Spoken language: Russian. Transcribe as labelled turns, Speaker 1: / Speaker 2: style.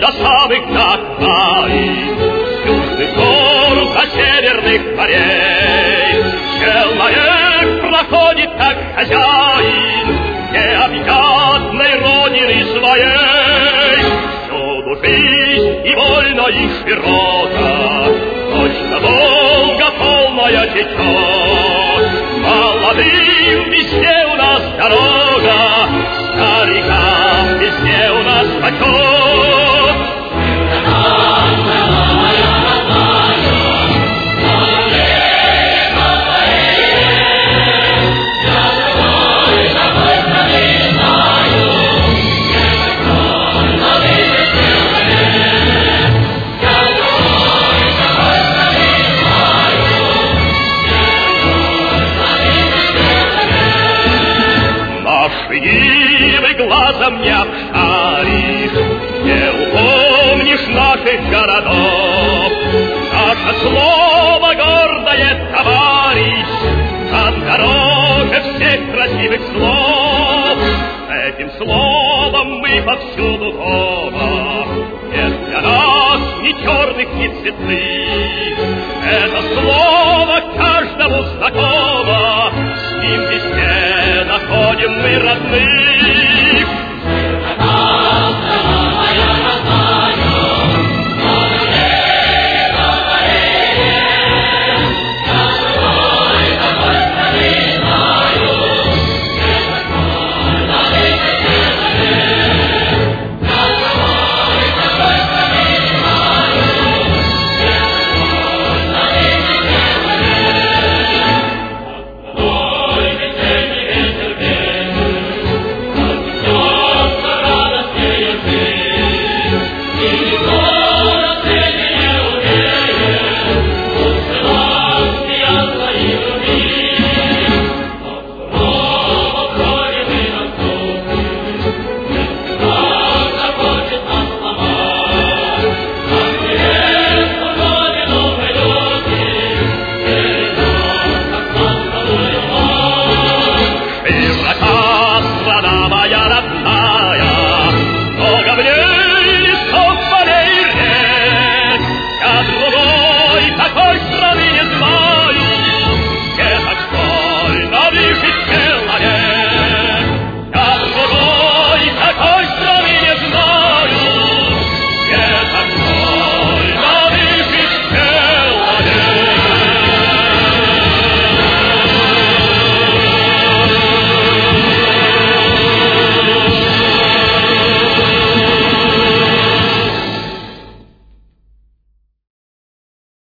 Speaker 1: до самых Дакаи, с южных гор до северных морей. Человек проходит как хозяин необъятной родины своей. Всюду жизнь и вольно, и широко, точно Волга полная течет. Молодым везде у нас дорога, старикам везде у нас почет. Нивы глазом не обшаришь, не упомнишь наших городов. Наше слово гордое, товарищ, нам дороже всех красивых слов. Этим словом мы повсюду дома, нет для нас ни черных, ни цветных. Это слово каждому знакомо, с ним везде находим мы родных.